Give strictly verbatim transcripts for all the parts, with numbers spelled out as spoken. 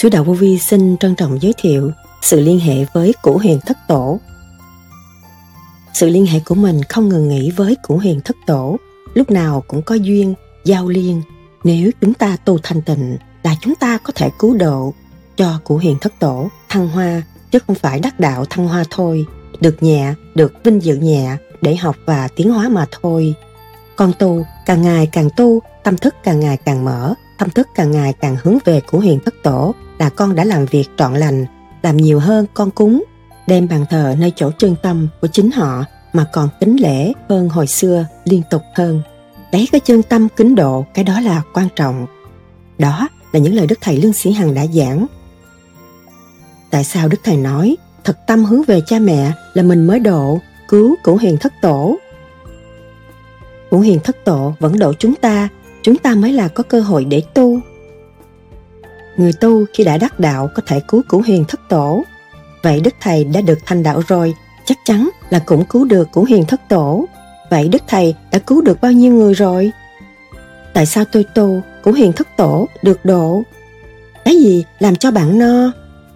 Sứ Đạo Vô Vi xin trân trọng giới thiệu sự liên hệ với Cửu Huyền Thất Tổ. Sự liên hệ của mình không ngừng nghỉ với Cửu Huyền Thất Tổ, lúc nào cũng có duyên, giao liên. Nếu chúng ta tu thanh tịnh là chúng ta có thể cứu độ cho Cửu Huyền Thất Tổ thăng hoa, chứ không phải đắc đạo thăng hoa thôi, được nhẹ, được vinh dự nhẹ để học và tiến hóa mà thôi. Con tu, càng ngày càng tu, tâm thức càng ngày càng mở, tâm thức càng ngày càng hướng về Cửu Huyền Thất Tổ, là con đã làm việc trọn lành, làm nhiều hơn con cúng, đem bàn thờ nơi chỗ chân tâm của chính họ mà còn kính lễ hơn hồi xưa, liên tục hơn. Lấy cái chân tâm kính độ, cái đó là quan trọng. Đó là những lời Đức Thầy Lương Sĩ Hằng đã giảng. Tại sao Đức Thầy nói thật tâm hướng về cha mẹ là mình mới độ, cứu Cửu Huyền Thất Tổ? Cửu Huyền Thất Tổ vẫn độ chúng ta, chúng ta mới là có cơ hội để tu. Người tu khi đã đắc đạo có thể cứu Cửu Huyền Thất Tổ. Vậy Đức Thầy đã được thành đạo rồi, chắc chắn là cũng cứu được Cửu Huyền Thất Tổ. Vậy Đức Thầy đã cứu được bao nhiêu người rồi? Tại sao tôi tu, Cửu Huyền Thất Tổ được độ? Cái gì làm cho bạn no?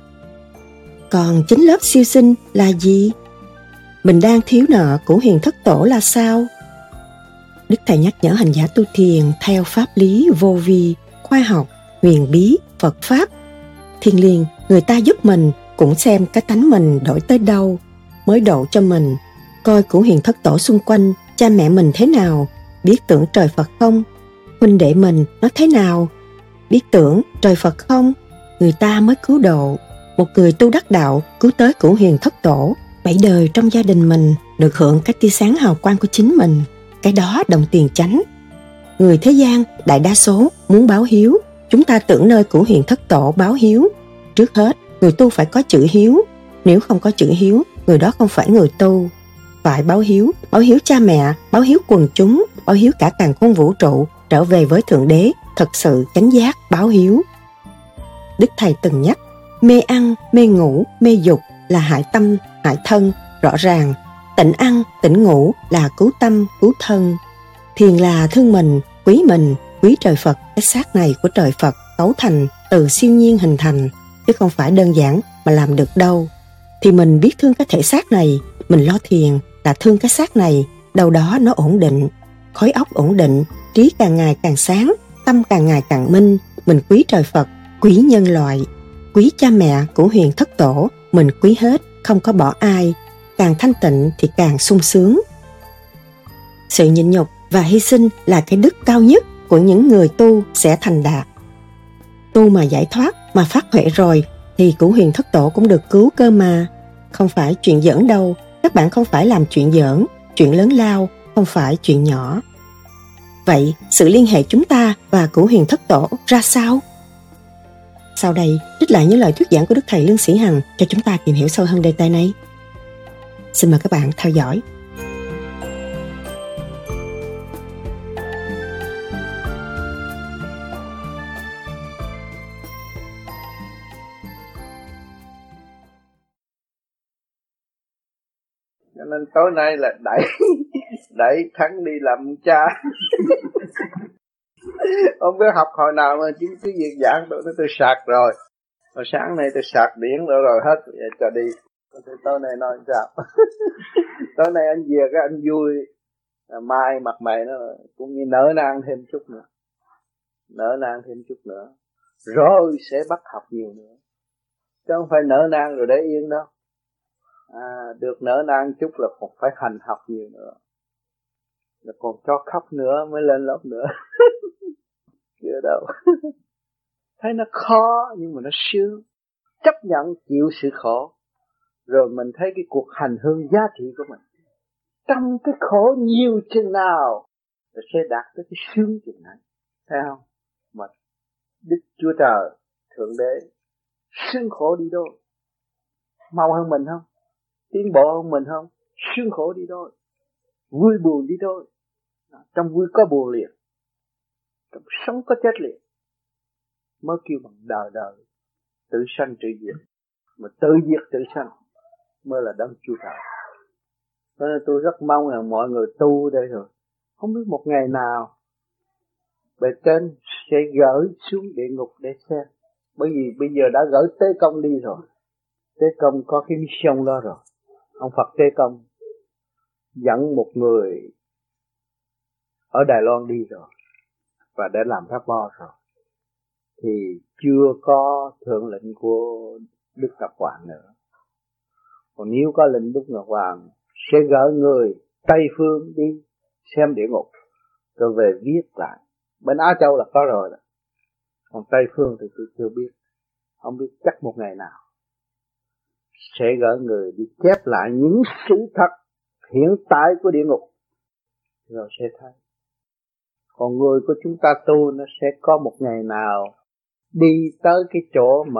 Còn chính lớp siêu sinh là gì? Mình đang thiếu nợ Cửu Huyền Thất Tổ là sao? Đức Thầy nhắc nhở hành giả tu thiền theo pháp lý vô vi, khoa học, huyền bí, Phật Pháp. Thiên liêng, người ta giúp mình cũng xem cái tánh mình đổi tới đâu mới độ cho mình. Coi Cửu Huyền Thất Tổ xung quanh, cha mẹ mình thế nào, biết tưởng trời Phật không? Huynh đệ mình nó thế nào, biết tưởng trời Phật không? Người ta mới cứu độ. Một người tu đắc đạo cứu tới Cửu Huyền Thất Tổ, bảy đời trong gia đình mình được hưởng cái tia sáng hào quang của chính mình. Cái đó đồng tiền chánh. Người thế gian đại đa số muốn báo hiếu, chúng ta tưởng nơi Cửu Huyền Thất Tổ báo hiếu. Trước hết, người tu phải có chữ hiếu. Nếu không có chữ hiếu, người đó không phải người tu. Phải báo hiếu, báo hiếu cha mẹ, báo hiếu quần chúng, báo hiếu cả càn khôn vũ trụ, trở về với Thượng Đế, thật sự chánh giác báo hiếu. Đức Thầy từng nhắc, mê ăn, mê ngủ, mê dục là hại tâm, hại thân, rõ ràng. Tịnh ăn, tịnh ngủ là cứu tâm, cứu thân. Thiền là thương mình, quý mình, quý trời Phật. Cái xác này của trời Phật cấu thành từ siêu nhiên hình thành, chứ không phải đơn giản mà làm được đâu. Thì mình biết thương cái thể xác này, mình lo thiền là thương cái xác này, đâu đó nó ổn định, khối óc ổn định, trí càng ngày càng sáng, tâm càng ngày càng minh. Mình quý trời Phật, quý nhân loại, quý cha mẹ của Huyền Thất Tổ, mình quý hết, không có bỏ ai. Càng thanh tịnh thì càng sung sướng. Sự nhịn nhục và hy sinh là cái đức cao nhất của những người tu sẽ thành đạt. Tu mà giải thoát, mà phát huệ rồi thì Cửu Huyền Thất Tổ cũng được cứu cơ mà. Không phải chuyện giỡn đâu, các bạn không phải làm chuyện giỡn, chuyện lớn lao, không phải chuyện nhỏ. Vậy sự liên hệ chúng ta và Cửu Huyền Thất Tổ ra sao? Sau đây, trích lại những lời thuyết giảng của Đức Thầy Lương Sĩ Hằng cho chúng ta tìm hiểu sâu hơn đề tài này. Xin mời các bạn theo dõi. Cho nên tối nay là đẩy đẩy Thắng đi làm cha. Không biết học hồi nào mà chính cái việc giảng tôi tôi sạc rồi. Hồi sáng nay tôi sạc điển rồi rồi hết, vậy cho đi. Tối nay nói sao? Tối nay anh về cái anh vui, à, mai mặt mày nó cũng như nở nang thêm chút nữa, nở nang thêm chút nữa, rồi sẽ bắt học nhiều nữa, chứ không phải nở nang rồi để yên đâu. À, được nở nang chút là còn phải hành học nhiều nữa, là còn cho khóc nữa mới lên lớp nữa. Chưa đâu. Thấy nó khó nhưng mà nó sướng, chấp nhận chịu sự khổ. Rồi mình thấy cái cuộc hành hương giá trị của mình. Trong cái khổ nhiều chừng nào rồi sẽ đạt tới cái sướng chừng này. Thấy không? Mà Đức Chúa Trời, Thượng Đế sướng khổ đi đôi. Mau hơn mình không? Tiến bộ hơn mình không? Sướng khổ đi đôi. Vui buồn đi đôi. Trong vui có buồn liền, trong sống có chết liền. Mới kêu bằng đời đời tự sanh tự diệt. Mà tự diệt tự sanh mới là đấng Chúa Trời. Cho nên tôi rất mong rằng mọi người tu đây rồi, không biết một ngày nào bề trên sẽ gửi xuống địa ngục để xem Bởi vì bây giờ đã gửi Tế Công đi rồi. Tế Công có cái mission đó rồi. Ông Phật Tế Công dẫn một người ở Đài Loan đi rồi và đã làm pháp bo rồi, thì chưa có thượng lệnh của Đức Ngọc Hoàng nữa. Còn nếu có lệnh Đức Ngọc Hoàng sẽ gửi người Tây Phương đi xem địa ngục rồi về viết lại. Bên Á Châu là có rồi đó, còn Tây Phương thì tôi chưa biết, không biết chắc một ngày nào sẽ gửi người đi chép lại những sự thật hiện tại của địa ngục rồi sẽ thấy. Còn người của chúng ta tu nó sẽ có một ngày nào đi tới cái chỗ mà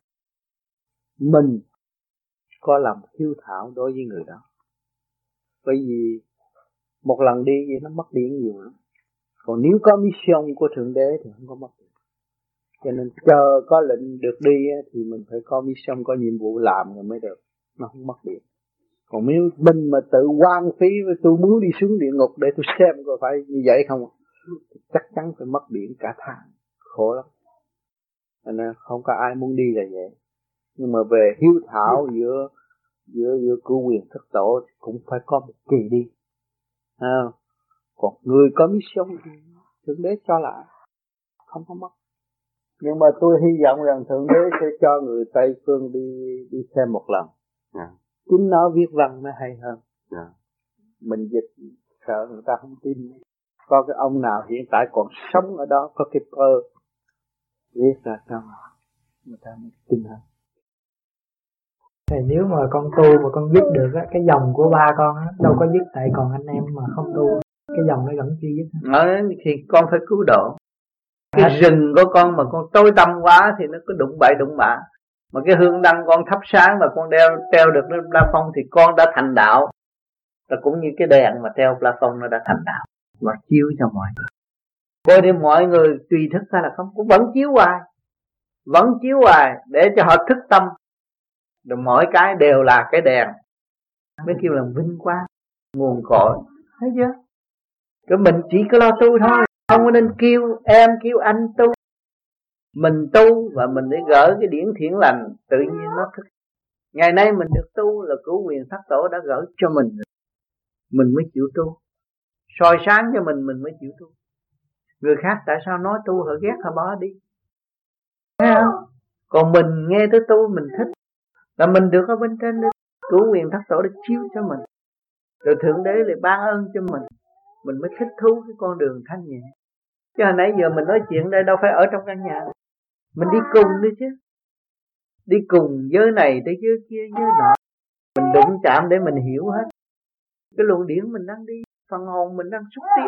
mình có lòng hiếu thảo đối với người đó. Bởi vì một lần đi vậy nó mất điện nhiều lắm. Còn nếu có mission của Thượng Đế thì không có mất điện. Cho nên chờ có lệnh được đi thì mình phải có mission, có nhiệm vụ làm rồi mới được. Nó không mất điện. Còn nếu mình mà tự hoang phí với tôi muốn đi xuống địa ngục để tôi xem có phải như vậy không, thì chắc chắn phải mất điện cả tháng. Khổ lắm. Nên không có ai muốn đi là vậy. Nhưng mà về hiếu thảo giữa giữa giữa cửu quyền thất tổ thì cũng phải có một kỳ đi. À, còn người có mission thì Thượng Đế cho lại, không có mất. Nhưng mà tôi hy vọng rằng Thượng Đế sẽ cho người Tây Phương đi đi xem một lần. Yeah. Chính nó viết văn nó hay hơn. Yeah. Mình dịch sợ người ta không tin. Có cái ông nào hiện tại còn sống ở đó có cái pơ viết ra sao người ta mới tin hơn. Thì nếu mà con tu mà con dứt được á, cái dòng của ba con á, đâu có dứt, tại còn anh em mà không tu, cái dòng nó vẫn chưa dứt. Ờ, thì con phải cứu độ. Cái à, rừng của con mà con tối tăm quá thì nó cứ đụng bậy đụng bạ. Mà cái hương đăng con thắp sáng mà con đeo treo được lên plafond thì con đã thành đạo. Và cũng như cái đèn mà treo plafond nó đã thành đạo và chiếu cho mọi người. Coi đi mọi người tùy thức hay là không, cũng vẫn chiếu hoài, vẫn chiếu hoài để cho họ thức tâm. Rồi mỗi cái đều là cái đèn. Mới kêu là vinh quang, nguồn cội. Thấy chưa? Cái mình chỉ có lo tu thôi, không có nên kêu em kêu anh tu. Mình tu và mình để gỡ cái điển thiện lành, tự nhiên nó thức. Ngày nay mình được tu là cửu quyền thất tổ đã gỡ cho mình, mình mới chịu tu. Soi sáng cho mình, mình mới chịu tu. Người khác tại sao nói tu họ ghét họ bỏ đi, thấy không? Còn mình nghe tới tu mình thích, là mình được ở bên trên, cửu quyền thất tổ để chiếu cho mình, rồi Thượng Đế lại ban ơn cho mình, mình mới thích thú cái con đường thanh nhẹ. Chứ hồi nãy giờ mình nói chuyện đây đâu phải ở trong căn nhà, mình đi cùng đi chứ, đi cùng giới này tới giới kia giới nọ, mình đụng chạm để mình hiểu hết cái luồng điển mình đang đi, phần hồn mình đang xúc tiến.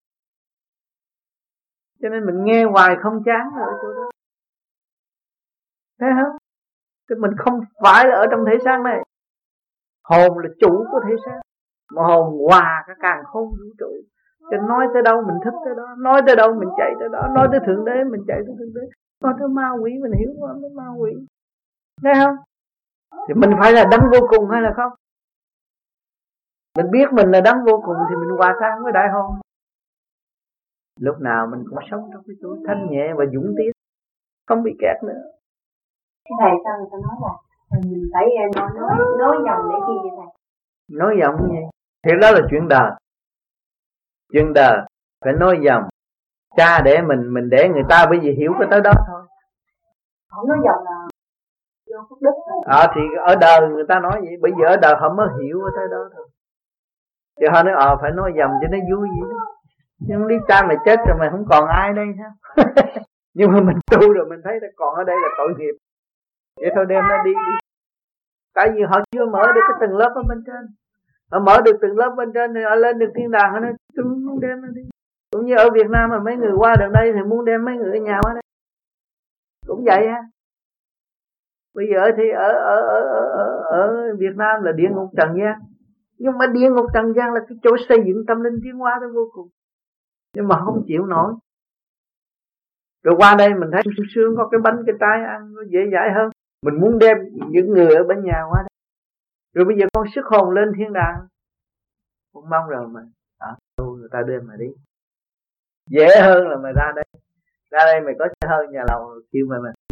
Cho nên mình nghe hoài không chán ở chỗ đó, thấy không? Cái mình không phải là ở trong thể xác này. Hồn là chủ của thể xác, mà hồn hòa cả càn khôn vũ trụ. Cho nói tới đâu mình thích tới đó, nói tới đâu mình chạy tới đó, nói tới Thượng Đế mình chạy tới Thượng Đế, nói tới ma quỷ mình hiểu qua tới ma quỷ, thấy không? Thì mình phải là đấng vô cùng hay là không? Mình biết mình là đấng vô cùng thì mình hòa tan với đại hồn. Lúc nào mình cũng sống trong cái chỗ thanh nhẹ và dũng tiến, không bị kẹt nữa. Cái thầy sao người ta nói là mình phải nói nói nói dòng để chi vậy thầy? Nói dòng gì? Thì đó là chuyện đời. Chuyện đời phải nói dòng. Cha để mình mình để người ta bởi vì hiểu cái tới đó thôi. Không nói dòng là vô phúc đức. Ờ à, thì ở đời người ta nói vậy, bởi vì ở đời họ mới hiểu cái tới đó thôi. Thì họ nói ờ à, phải nói dòng cho nó vui vậy đó. Nhưng lý cha mày chết rồi mày không còn ai đây sao? Nhưng mà mình tu rồi mình thấy là còn ở đây là tội nghiệp. Vậy thôi đem nó đi đi. Tại vì họ chưa mở được cái tầng lớp ở bên trên. Họ mở được tầng lớp bên trên thì họ lên được thiên đàng, họ nói tôi muốn đem nó đi. Cũng như ở Việt Nam mà mấy người qua đằng đây thì muốn đem mấy người ở nhà qua đây. Cũng vậy ha. Bây giờ thì ở ở ở ở, ở Việt Nam là địa ngục trần gian. Nhưng mà địa ngục trần gian là cái chỗ xây dựng tâm linh tiến hóa tới vô cùng. Nhưng mà không chịu nổi. Rồi qua đây mình thấy sung sướng, có cái bánh cái trái ăn nó dễ dãi hơn. Mình muốn đem những người ở bên nhà qua đây. Rồi bây giờ con sức hồn lên thiên đàng, con mong rồi mà à, người ta đem mà đi. Dễ hơn là mày ra đây. Ra đây mày có xe hơi nhà lầu kêu mày mà đi.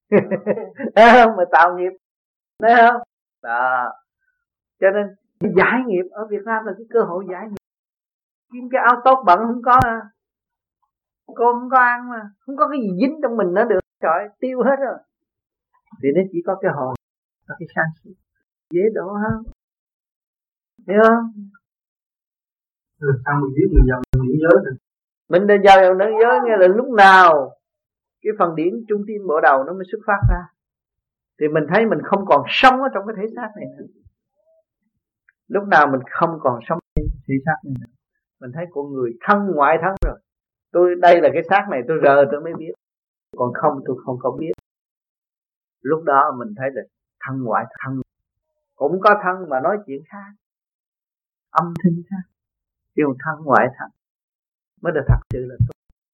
Thấy không? Mà tạo nghiệp, thấy không? Đó. Cho nên giải nghiệp ở Việt Nam là cái cơ hội giải nghiệp. Kiếm cái áo tốt bận không có à. Cô không có ăn mà, không có cái gì dính trong mình nữa được. Trời, tiêu hết rồi. Thì nó chỉ có cái hồn, có cái sáng suốt, dễ độ hơn. Hiểu không? Rồi sao mình biết mình vào điển giới được? Mình đã vào điển giới nghe là lúc nào cái phần điển trung tim bộ đầu nó mới xuất phát ra. Thì mình thấy mình không còn sống ở trong cái thể xác này nữa. Lúc nào mình không còn sống trong thể xác này nữa, mình thấy con người thân ngoại thân rồi. Tôi đây là cái xác này, tôi rờ tôi mới biết. Còn không tôi không có biết. Lúc đó mình thấy là thân ngoại thân. Cũng có thân mà nói chuyện khác, âm thanh khác. Kêu thân ngoại thân mới được thật sự là tốt.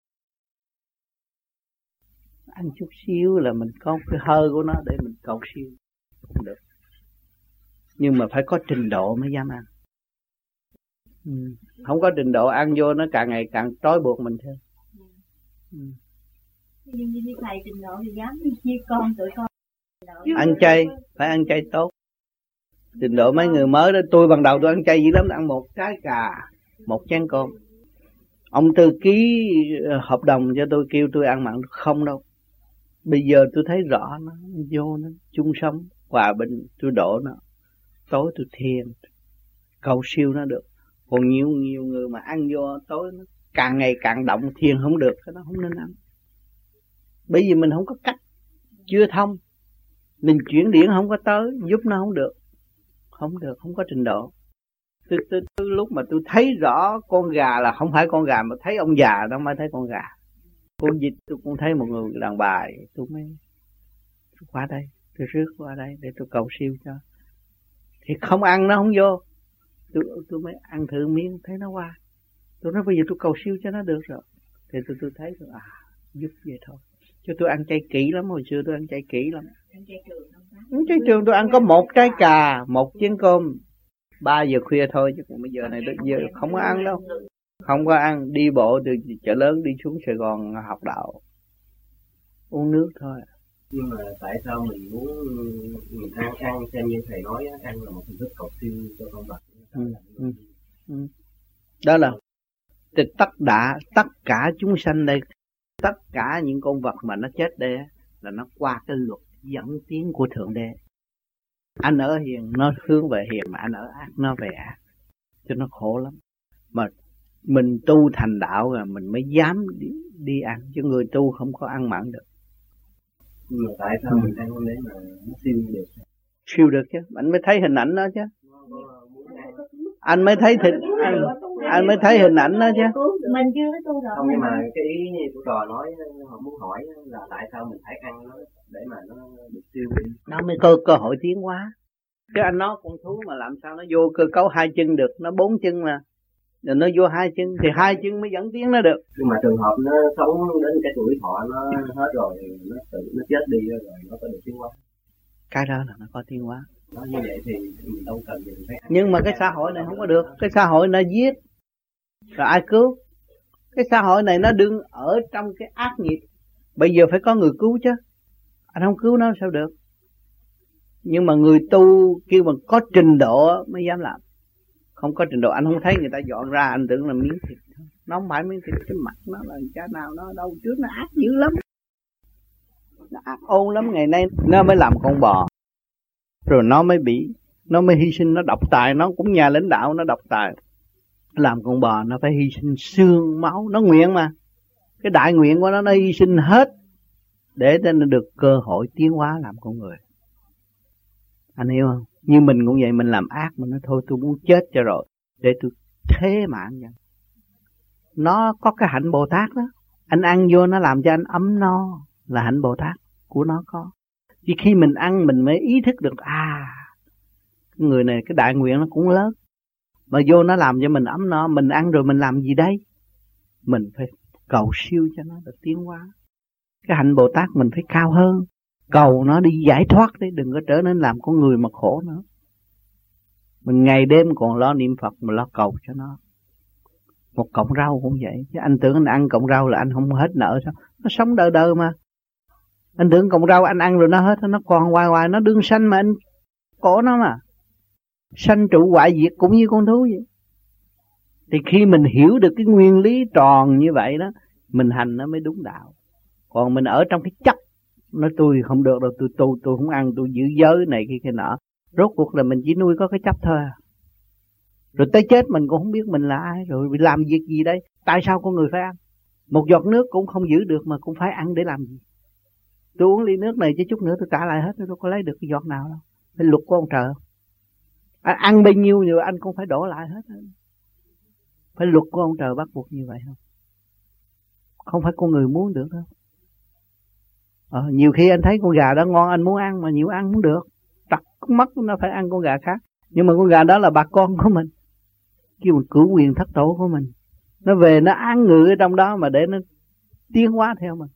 Ăn chút xíu là mình có cái hơi của nó để mình cầu siêu. Không được. Nhưng mà phải có trình độ mới dám ăn. Ừ. Không có trình độ ăn vô nó càng ngày càng trói buộc mình thêm. Ừ. Nhưng như thầy trình độ thì dám đi chia con tụi con. Ăn chay, phải ăn chay tốt. Trình độ mấy người mới đó, tôi ban đầu tôi ăn chay dữ lắm, ăn một trái cà, một chén cơm. Ông Tư ký hợp đồng cho tôi kêu tôi ăn mặn, không đâu. Bây giờ tôi thấy rõ nó vô nó chung sống hòa bình, tôi đổ nó. Tối tôi thiền, cầu siêu nó được. Còn nhiều nhiều người mà ăn vô tối nó càng ngày càng động, thiền không được, cái đó không nên ăn. Bởi vì mình không có cách, chưa thông, mình chuyển điển không có tới, giúp nó không được, không được, không có trình độ. Tôi, tôi, tôi, lúc mà tôi thấy rõ con gà là không phải con gà, mà thấy ông già đó mới thấy con gà. Con vịt tôi cũng thấy một người đàn bà, tôi mới tôi qua đây, tôi rước qua đây để tôi cầu siêu cho. Thì không ăn nó không vô, tôi, tôi mới ăn thử miếng thấy nó qua. Tôi nói bây giờ tôi cầu siêu cho nó được rồi. Thì tôi, tôi thấy tôi, à giúp vậy thôi. Chứ tôi ăn chay kỹ lắm, hồi xưa tôi ăn chay kỹ lắm. Ăn chay trường không? Chay trường tôi ăn có một trái cà, một chén cơm. Ba giờ khuya thôi, chứ còn bây giờ này giờ không có ăn đâu. Không có ăn, đi bộ từ chợ lớn đi xuống Sài Gòn học đạo. Uống nước thôi. Nhưng mà tại sao mình muốn mình ăn ăn xem như thầy nói ăn là một hình thức cầu siêu cho con vật? Ừ, ừ, ừ. Đó là tất cả tất cả chúng sanh đây, tất cả những con vật mà nó chết đây là nó qua cái luật dẫn tiến của Thượng Đế. Anh ở hiền nó hướng về hiền, mà anh ở ác nó về ác, cho nó khổ lắm. Mà mình tu thành đạo rồi mình mới dám đi, đi ăn, chứ người tu không có ăn mặn được. Nhưng mà tại sao mình ăn để mà nó siêu được? Siêu được chứ, anh mới thấy hình ảnh đó chứ. Anh mới thấy thịt, anh, anh mới thấy hình ảnh đó chứ. Mình chưa có tu rồi. Không, nhưng mà cái ý như của trò nói, họ muốn hỏi là tại sao mình phải ăn nó để mà nó được siêu đi. Nó mới có cơ hội tiến hóa. Chứ anh nói con thú mà làm sao nó vô cơ cấu hai chân được, nó bốn chân mà. Rồi nó vô hai chân thì hai chân mới dẫn tiến nó được. Nhưng mà trường hợp nó sống đến cái tuổi thọ nó hết rồi, nó tự nó chết đi rồi, nó có được tiến hóa. Cái đó là nó có tiến hóa. Nói như vậy thì mình đâu cần gì phải ăn. Nhưng mà cái xã hội này không có được. Cái xã hội nó giết rồi ai cứu? Cái xã hội này nó đương ở trong cái ác nghiệp. Bây giờ phải có người cứu chứ. Anh không cứu nó sao được. Nhưng mà người tu kêu bằng có trình độ mới dám làm. Không có trình độ anh không thấy người ta dọn ra, anh tưởng là miếng thịt. Nó không phải miếng thịt, cái mặt nó là cha nào nó đâu trước nó ác dữ lắm. Nó ác ôn lắm. Ngày nay nó mới làm con bò, rồi nó mới bị, nó mới hy sinh, nó độc tài. Nó cũng nhà lãnh đạo, nó độc tài. Làm con bò nó phải hy sinh xương máu. Nó nguyện mà, cái đại nguyện của nó nó hy sinh hết để cho nó được cơ hội tiến hóa làm con người. Anh hiểu không? Như mình cũng vậy, mình làm ác mà nó thôi tôi muốn chết cho rồi để tôi thế mạng vậy. Nó có cái hạnh Bồ Tát đó. Anh ăn vô nó làm cho anh ấm no, là hạnh Bồ Tát của nó có. Chỉ khi mình ăn mình mới ý thức được, à cái người này cái đại nguyện nó cũng lớn. Mà vô nó làm cho mình ấm no, mình ăn rồi mình làm gì đây? Mình phải cầu siêu cho nó được tiến hóa. Cái hạnh Bồ Tát mình phải cao hơn. Cầu nó đi giải thoát đấy, đừng có trở nên làm con người mà khổ nữa. Mình ngày đêm còn lo niệm Phật mà lo cầu cho nó. Một cọng rau cũng vậy. Chứ anh tưởng anh ăn cọng rau là anh không hết nợ sao? Nó sống đời đời mà. Anh tưởng cọng rau anh ăn rồi nó hết, nó còn hoài hoài, nó đương sanh mà anh cổ nó mà. Sanh trụ hoại diệt cũng như con thú vậy. Thì khi mình hiểu được cái nguyên lý tròn như vậy đó, mình hành nó mới đúng đạo. Còn mình ở trong cái chấp, nói tôi không được đâu, tôi tu, tôi không ăn, tôi giữ giới này kia kia nọ. Rốt cuộc là mình chỉ nuôi có cái chấp thôi à. Rồi tới chết mình cũng không biết mình là ai, rồi làm việc gì đây? Tại sao con người phải ăn? Một giọt nước cũng không giữ được mà cũng phải ăn để làm gì? Tôi uống ly nước này chứ chút nữa tôi trả lại hết, tôi đâu có lấy được cái giọt nào đâu. Phải luật của ông trời không? Anh ăn bao nhiêu rồi anh cũng phải đổ lại hết. Phải luật của ông trời bắt buộc như vậy không? Không phải con người muốn được đâu. Ờ, nhiều khi anh thấy con gà đó ngon anh muốn ăn mà nhiều ăn không được. Đặt mắt nó phải ăn con gà khác. Nhưng mà con gà đó là bà con của mình, kêu mình cửu quyền thất tổ của mình. Nó về nó ăn ngự ở trong đó mà để nó tiến hóa theo mình.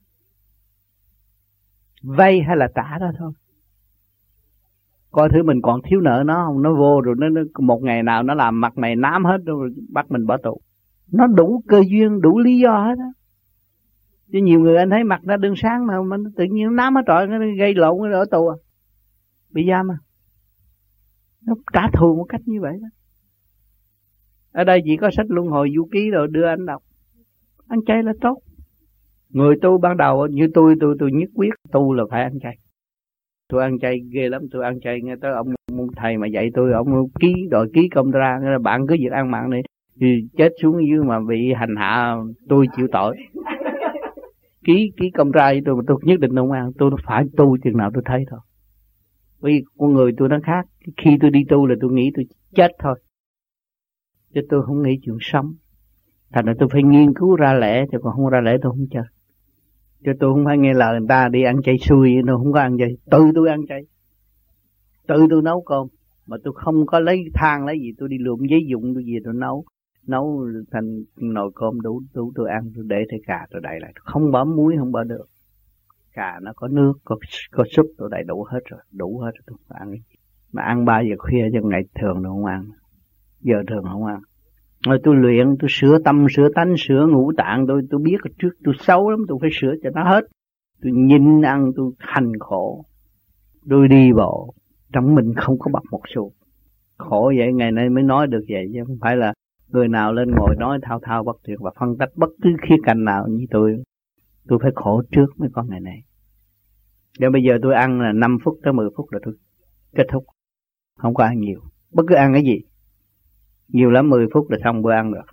Vay hay là trả đó thôi. Coi thử mình còn thiếu nợ nó không? Nó vô rồi nó, nó một ngày nào nó làm mặt mày nám hết rồi bắt mình bỏ tù. Nó đủ cơ duyên, đủ lý do hết á. Chứ nhiều người anh thấy mặt nó đương sáng mà mình tự nhiên nó nám hết trọi, nó gây lộn nó ở tù à. Bị giam à. Nó trả thù một cách như vậy đó. Ở đây chỉ có sách luân hồi du ký rồi đưa anh đọc. Ăn chay là tốt. Người tu ban đầu như tôi, tôi tôi nhất quyết tu là phải ăn chay. Tôi ăn chay ghê lắm, tôi ăn chay nghe tới ông, ông thầy mà dạy tôi, ông ký đòi ký công ra, nghĩa là bạn cứ việc ăn mặn đi, thì chết xuống dưới mà bị hành hạ tôi chịu tội. Ký ký công ra với tôi mà tôi nhất định không ăn, tôi phải tu chừng nào tôi thấy thôi. Vì con người tôi nó khác, khi tôi đi tu là tôi nghĩ tôi chết thôi, chứ tôi không nghĩ chuyện sống. Thành ra tôi phải nghiên cứu ra lẽ, chứ còn không ra lẽ tôi không chơi. Chứ tôi không phải nghe lời người ta đi ăn chay xui, tôi không có ăn chay. Tự tôi ăn chay, tự tôi nấu cơm, mà tôi không có lấy than lấy gì, tôi đi lượm giấy dụng tôi gì tôi nấu, nấu thành nồi cơm đủ đủ tôi ăn, tôi để thịt cà tôi đậy lại, không bỏ muối không bỏ được. Cà nó có nước, có có súp tôi đầy đủ hết rồi, đủ hết rồi tôi không ăn. Mà ăn ba giờ khuya cho ngày thường tôi không ăn, giờ thường không ăn. Rồi tôi luyện, tôi sửa tâm, sửa tánh, sửa ngũ tạng, tôi tôi biết trước tôi xấu lắm, tôi phải sửa cho nó hết. Tôi nhìn ăn, tôi hành khổ, tôi đi bộ, trong mình không có bật một xu. Khổ vậy, ngày nay mới nói được vậy, chứ không phải là người nào lên ngồi nói thao thao bất tuyệt và phân tích bất cứ khía cạnh nào như tôi. Tôi phải khổ trước mới có ngày này. Để bây giờ tôi ăn là năm phút tới mười phút là tôi kết thúc, không có ăn nhiều, bất cứ ăn cái gì. Nhiều lắm mười phút là xong bữa ăn được.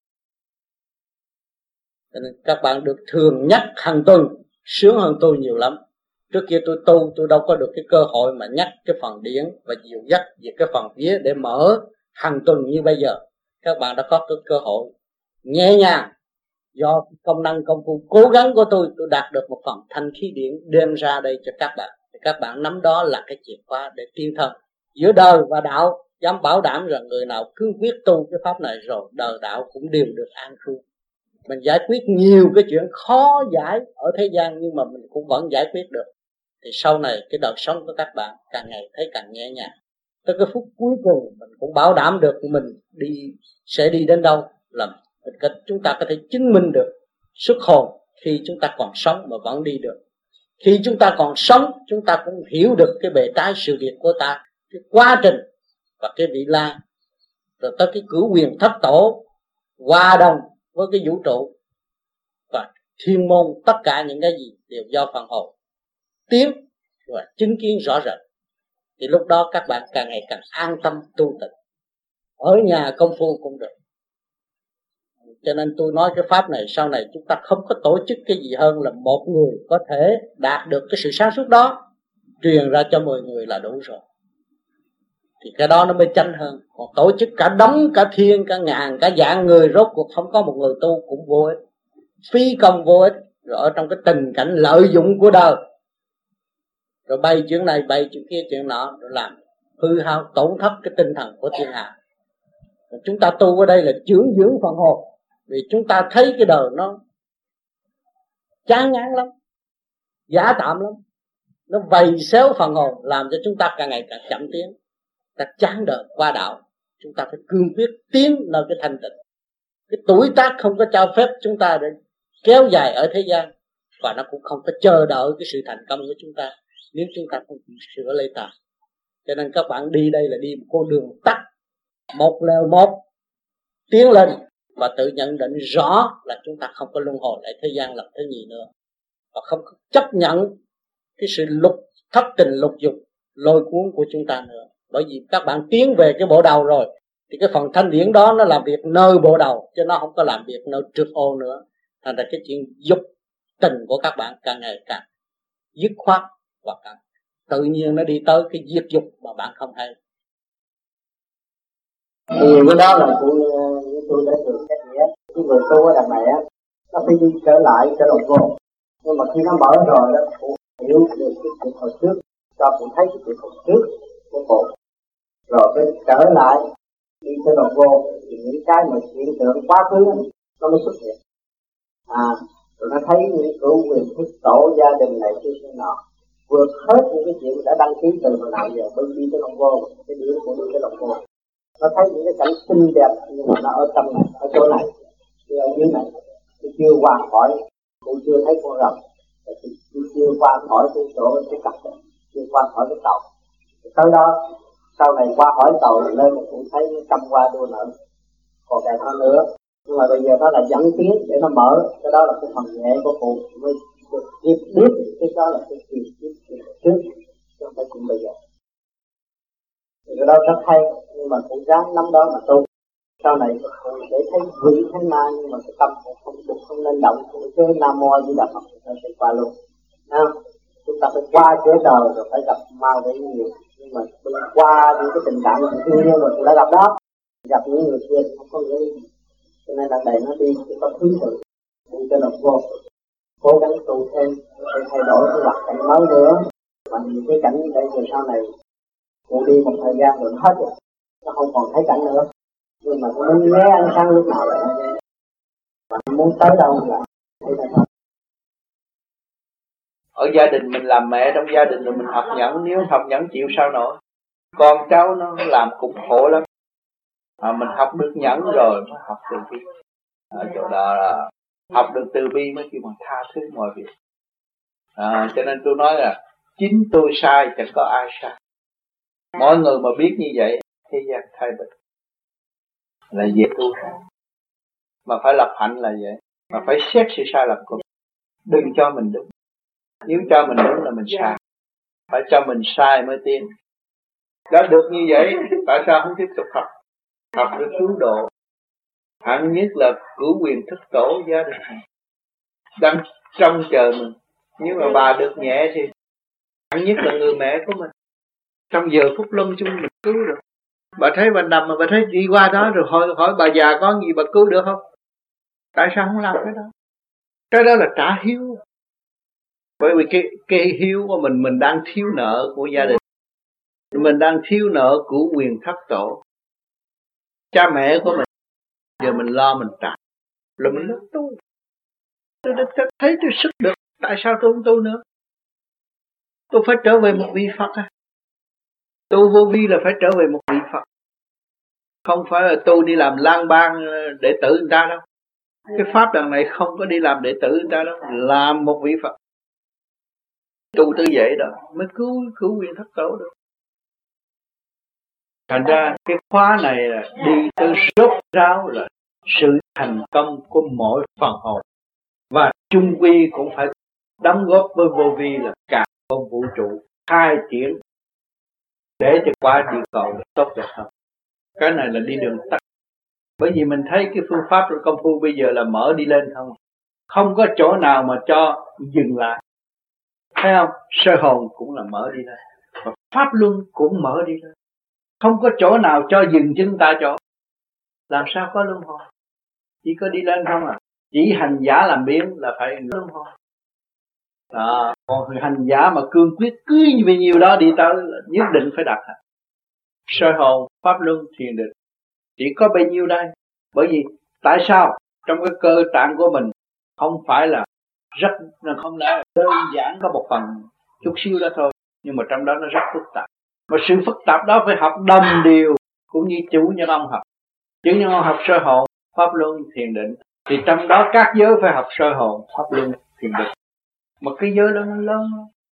Các bạn được thường nhắc hàng tuần, sướng hơn tôi nhiều lắm. Trước kia tôi tu, tôi đâu có được cái cơ hội mà nhắc cái phần điển và dìu dắt về cái phần vía để mở hàng tuần như bây giờ. Các bạn đã có cái cơ hội nhẹ nhàng. Do công năng công phu cố gắng của tôi, tôi đạt được một phần thanh khí điển đem ra đây cho các bạn. Thì các bạn nắm đó là cái chìa khóa để tiến thân giữa đời và đạo. Dám bảo đảm rằng người nào cương quyết tu cái pháp này rồi đời đạo cũng đều được an cư. Mình giải quyết nhiều cái chuyện khó giải ở thế gian, nhưng mà mình cũng vẫn giải quyết được. Thì sau này cái đời sống của các bạn càng ngày thấy càng nhẹ nhàng. Tới cái phút cuối cùng mình cũng bảo đảm được mình đi sẽ đi đến đâu, là chúng ta có thể chứng minh được xuất hồn khi chúng ta còn sống mà vẫn đi được. Khi chúng ta còn sống, chúng ta cũng hiểu được cái bề trái sự việc của ta, cái quá trình và cái vị la, rồi tới cái cửu quyền thất tổ hòa đồng với cái vũ trụ và thiên môn, tất cả những cái gì đều do phần hồn tiến và chứng kiến rõ rệt. Thì lúc đó các bạn càng ngày càng an tâm tu tịnh, ở nhà công phu cũng được. Cho nên tôi nói cái pháp này sau này chúng ta không có tổ chức cái gì hơn là một người có thể đạt được cái sự sáng suốt đó, truyền ra cho mười người là đủ rồi. Thì cái đó nó mới chánh hơn. Còn tổ chức cả đống, cả thiên, cả ngàn, cả vạn người, rốt cuộc không có một người tu cũng vô ích, phí công vô ích. Rồi ở trong cái tình cảnh lợi dụng của đời, rồi bay chuyện này bay chuyện kia chuyện nọ, rồi làm hư hao tổn thất cái tinh thần của thiên hạ. Rồi chúng ta tu ở đây là dưỡng dưỡng phần hồn, vì chúng ta thấy cái đời nó chán ngán lắm, giả tạm lắm, nó vầy xéo phần hồn, làm cho chúng ta càng ngày càng chậm tiến. Ta chán đời qua đạo, chúng ta phải cương quyết tiến nơi cái thanh tịnh. Cái tuổi tác không có cho phép chúng ta để kéo dài ở thế gian, và nó cũng không có chờ đợi cái sự thành công của chúng ta nếu chúng ta không chịu sửa lấy ta. Cho nên các bạn đi đây là đi một con đường tắt, một leo một tiến lên và tự nhận định rõ là chúng ta không có luân hồi lại thế gian lần thứ nhì nữa, và không chấp nhận cái sự lục thất tình lục dục lôi cuốn của chúng ta nữa. Bởi vì các bạn tiến về cái bộ đầu rồi thì cái phần thanh điển đó nó làm việc nơi bộ đầu, chứ nó không có làm việc nơi trượt ô nữa. Thành ra cái chuyện dục tình của các bạn càng ngày càng dứt khoát và càng tự nhiên nó đi tới cái diệt dục mà bạn không hay. Thì cái đó là tôi tôi đã thường cách nghĩa cái người tu ở đằng này á, nó phải đi trở lại trở lại vô, nhưng mà khi nó mở rồi đó, cũng hiểu được cái chuyện hồi trước, cho cũng thấy cái chuyện hồi trước của cô, rồi cái trở lại đi trở lại vô thì những cái mà hiện tượng quá khứ nó mới xuất hiện. À, rồi nó thấy những cửu quyền thức tổ gia đình này kia kia nọ vượt hết những cái chuyện đã đăng ký từ hồi nào giờ mới đi tới lòng vô, cái điển của đi tới lòng vô. Nó thấy những cái cảnh xinh đẹp nhưng mà nó ở trong này, ở chỗ này, chưa ở dưới này, tôi chưa qua khỏi, cũng chưa thấy con rồng, tôi chưa qua khỏi cái chỗ cái cặp, chưa qua khỏi cái tàu. Tới đó sau này qua khỏi tàu lên cũng thấy nó cầm qua đua nợ, còn kèm hơn nữa. Nhưng mà bây giờ nó là dẫn tiến để nó mở, cái đó là cái phần nhẹ của cụ mới được biết biết cái đó là cái chuyện chuyện trước, chứ không phải chuyện bây giờ. Thì cái đó rất hay, nhưng mà cũng ráng nắm đó mà tu. Sau này để thấy vị thấy ma, nhưng mà cái tâm cũng không được, không nên động, không chứ Nam Mô Di Đà Phật nó sẽ qua luôn. Không? Chúng ta phải qua cửa đời rồi phải gặp ma để nhiều, nhưng mà qua những cái tình trạng tự nhiên rồi đã gặp đó, gặp những người kia không có nghĩa gì. Cho nên là đầy nó đi chỉ có thứ tự, đi cho nó vô, cố gắng tu thêm, để thay đổi cái hoạt cảnh mới nữa. Mà những cái cảnh để về sau này cụ đi một thời gian rồi nó hết rồi, nó không còn thấy cảnh nữa. Nhưng mà nó muốn nghe ánh sáng lúc nào lại nó nghe, mà nó muốn tới đâu là thấy là thôi. Ở gia đình mình làm mẹ, trong gia đình rồi mình học nhẫn, nếu học nhẫn chịu sao nổi. Con cháu nó làm cũng khổ lắm. À, mình học được nhẫn rồi mới học từ bi. Ở chỗ đó là học được từ bi mới kêu bằng tha thứ mọi việc. À, cho nên tôi nói là chính tôi sai chẳng có ai sai. Mọi người mà biết như vậy thế gian thay bình là dễ tu. Mà phải lập hạnh là vậy. Mà phải xét sự sai lầm của mình. Đừng cho mình đúng. Nếu cho mình đúng là mình sai. Phải cho mình sai mới tiến. Đã được như vậy, tại sao không tiếp tục học? Học để cứu độ. Hẳn nhất là cửu quyền thức tổ gia đình này đang trông chờ mình. Nếu mà bà được nhẹ thì hẳn nhất là người mẹ của mình. Trong giờ phút lâm chung mình cứu được. Bà thấy bà nằm mà bà thấy đi qua đó rồi hỏi, hỏi bà già có gì bà cứu được không? Tại sao không làm cái đó? Cái đó là trả hiếu. Bởi vì cái, cái hiếu của mình, mình đang thiếu nợ của gia đình. Mình đang thiếu nợ của quyền thất tổ. Cha mẹ của mình. Giờ mình lo mình trả. Rồi mình nói tu. Tôi đã thấy tôi sức được. Tại sao tôi không tu nữa? Tôi phải trở về một vị Phật à? Tu vô vi là phải trở về một vị Phật. Không phải là tu đi làm lang bang đệ tử người ta đâu. Cái pháp đằng này không có đi làm đệ tử người ta đâu. Làm một vị Phật. Tu tới vậy đó mới cứu cứu quyền thất tổ được. Thành ra cái khóa này là đi tới rốt ráo là sự thành công của mỗi phần hồn. Và chung quy cũng phải đóng góp với vô vi là cả con vũ trụ khai triển để cho qua địa cầu tốt đẹp hơn. Cái này là đi đường tắt. Bởi vì mình thấy cái phương pháp của công phu bây giờ là mở đi lên không. Không có chỗ nào mà cho dừng lại. Thấy không? Sơ hồn cũng là mở đi lên. Và pháp luân cũng mở đi lên. Không có chỗ nào cho dừng chân tại chỗ. Làm sao có luân hồi? Chỉ có đi lên không à. Chỉ hành giả làm biến là phải luân hồi. À, còn hành giả mà cương quyết cứ vì nhiều đó đi tới là nhất định phải đặt. Sơ hồn, pháp luân, thiền định. Chỉ có bấy nhiêu đây. Bởi vì tại sao trong cái cơ tạng của mình không phải là rất, không lẽ đơn giản có một phần chút xíu đó thôi, nhưng mà trong đó nó rất phức tạp. Và sự phức tạp đó phải học đồng đều, cũng như chủ nhân ông học. Chủ nhân ông học sơ hồn, pháp luân, thiền định. Thì trong đó các giới phải học sơ hồn, pháp luân, thiền định. Mà cái giới đó nó lớn,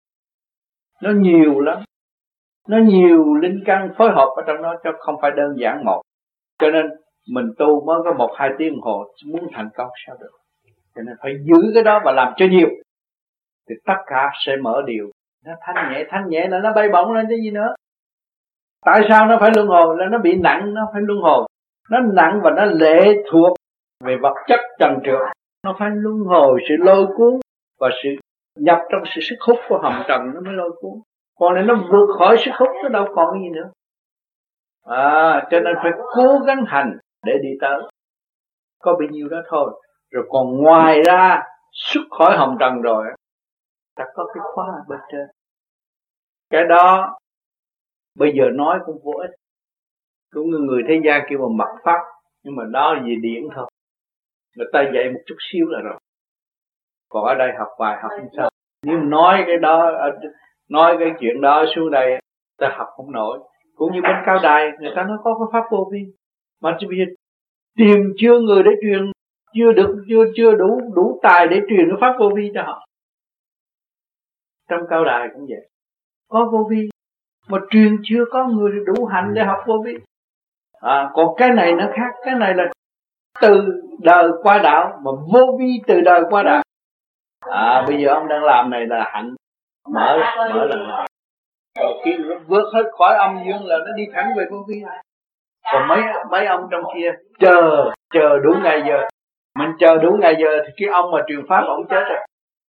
nó nhiều lắm, nó nhiều linh căn phối hợp ở trong đó, cho không phải đơn giản một. Cho nên mình tu mới có một hai tiếng đồng hồ muốn thành công sao được. Cho nên phải giữ cái đó và làm cho nhiều, thì tất cả sẽ mở điều. Nó thanh nhẹ, thanh nhẹ là nó bay bổng lên chứ gì nữa. Tại sao nó phải luân hồi? Là nó bị nặng, nó phải luân hồi. Nó nặng và nó lệ thuộc về vật chất trần trượt. Nó phải luân hồi sự lôi cuốn và sự nhập trong sự sức hút của hồng trần nó mới lôi cuốn. Còn này nó vượt khỏi sức hút, nó đâu còn cái gì nữa. À, cho nên phải cố gắng hành để đi tới. Có bao nhiêu đó thôi. Rồi còn ngoài ra xuất khỏi hồng trần rồi, ta có cái khóa ở bên trên. Cái đó bây giờ nói cũng vô ích. Cũng như người thế gian kêu mà mật pháp, nhưng mà đó là về điển thôi. Người ta dạy một chút xíu là rồi. Còn ở đây học bài học không sao. Nếu nói cái đó, nói cái chuyện đó xuống đây, ta học không nổi. Cũng như bên Cao Đài, người ta nói có cái pháp vô vi, mà chỉ bây giờ tìm chưa người để truyền, chưa được, chưa chưa đủ đủ tài để truyền cái pháp vô vi cho họ. Trong Cao Đài cũng vậy, có vô vi mà truyền chưa có người đủ hạnh để học vô vi. À, còn cái này nó khác, cái này là từ đời qua đạo, mà vô vi từ đời qua đạo. À, bây giờ ông đang làm này là hạnh mở mở lần nào. Rồi khi nó vượt hết khỏi âm dương là nó đi thẳng về vô vi. Còn mấy mấy ông trong kia chờ chờ đủ ngày giờ, mình chờ đủ ngày giờ thì cái ông mà truyền pháp ông chết rồi.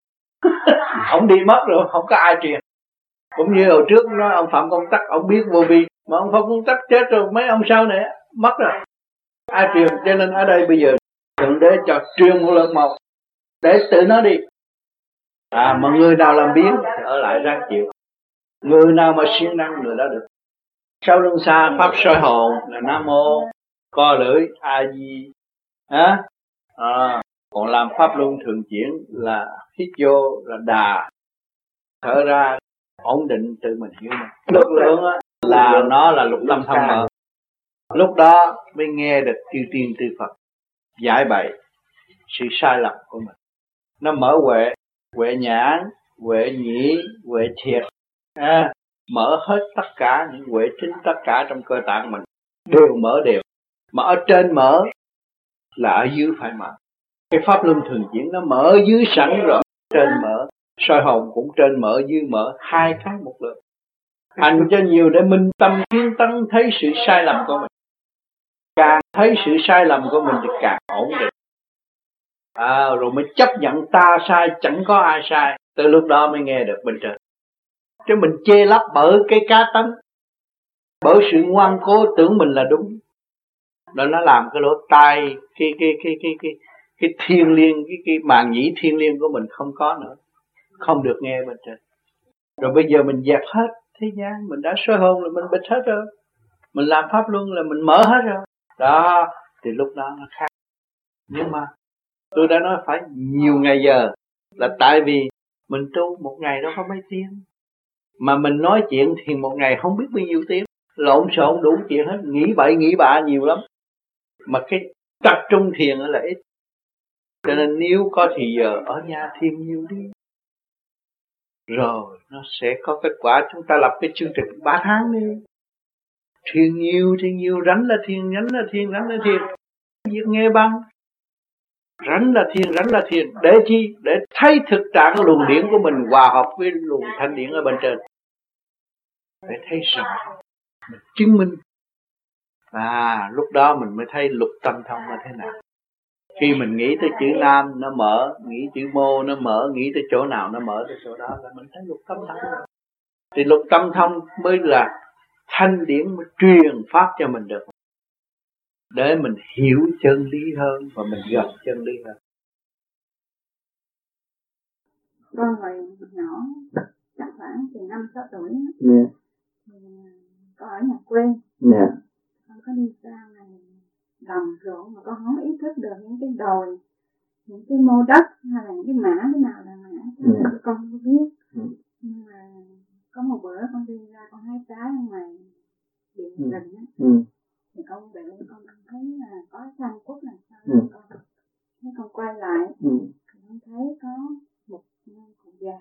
Ông đi mất rồi, không có ai truyền. Cũng như hồi trước nói ông Phạm Công Tắc, ông biết vô vi, mà ông Phạm Công Tắc chết rồi, mấy ông sau này mất rồi, ai truyền. Cho nên ở đây bây giờ Thượng Đế cho truyền một lần một để tự nó đi. À, mà người nào làm biến thì ở lại ráng chịu. Người nào mà siêng năng người đó được. Sau lưng xa pháp soi hồn là Nam Mô Co Lưỡi A Di. À, à, còn làm pháp luân thường chuyển là hít vô là Đà, thở ra ổn định tự mình hiểu mình. Lực lượng á, là nó là lục tâm thông mở. Lúc đó mới nghe được chư tiên chư Phật giải bày sự sai lầm của mình. Nó mở huệ, huệ nhãn, huệ nhĩ, huệ thiệt, à, mở hết tất cả những huệ chính, tất cả trong cơ tạng mình đều mở đều. Mà ở trên mở là ở dưới phải mở. Cái pháp luân thường chuyển nó mở ở dưới sẵn rồi, trên mở. Soi hồn cũng trên mở dưới mở, hai cái một lượt. Hành cho nhiều để minh tâm kiến tấn thấy sự sai lầm của mình. Càng thấy sự sai lầm của mình thì càng ổn định. À, rồi mới chấp nhận ta sai, chẳng có ai sai. Từ lúc đó mới nghe được bên trên. Chứ mình chê lấp bởi cái cá tánh, bởi sự ngoan cố tưởng mình là đúng. Đó nó làm cái lỗ tai, cái cái cái cái cái cái thiên liêng, cái cái màng nhĩ thiên liêng của mình không có nữa, không được nghe bên trên. Rồi bây giờ mình dẹp hết thế gian, mình đã soi hồn là mình bịt hết rồi, mình làm pháp luân là mình mở hết rồi. Đó, thì lúc đó nó khác. Nhưng mà tôi đã nói phải nhiều ngày giờ, là tại vì mình tu một ngày đó có mấy tiếng, mà mình nói chuyện thì một ngày không biết bao nhiêu tiếng, lộn xộn đủ chuyện hết, nghĩ bậy nghĩ bạ nhiều lắm. Mà cái tập trung thiền là ít. Cho nên nếu có thì giờ ở nhà thiền nhiều đi, rồi nó sẽ có kết quả. Chúng ta lập cái chương trình ba tháng đi, thiền nhiều thì nhiều, rảnh là thiền, nhánh là thiền, rảnh là thiền. Việc nghe băng, rảnh là thiền, rảnh là thiền. Để chi? Để thấy thực trạng luồng điển của mình hòa hợp với luồng thanh điển ở bên trên, để thấy rõ, mình chứng minh. À, lúc đó mình mới thấy lục tâm thông là thế nào. Khi mình nghĩ tới chữ Nam nó mở, nghĩ chữ Mô nó mở, nghĩ tới chỗ nào nó mở tới chỗ đó, là mình thấy lục tâm thông. Thì lục tâm thông mới là thanh điển mới truyền pháp cho mình được, để mình hiểu chân lý hơn và mình gặp chân lý hơn. Con hồi nhỏ chắc khoảng từ năm sáu tuổi á, yeah. con ở nhà quê, yeah. con có đi ra này đồng ruộng mà con không ý thức được những cái đồi, những cái mô đất hay là những cái mã cái nào là mã, yeah. Con không biết. Mm. Nhưng mà có một bữa con đi ra con hái trái ở ngoài biển mm. rừng á, mm. thì con về con thấy là có xanh cúc làm sao, mm. con thấy con quay lại, mm. con thấy có một cục vàng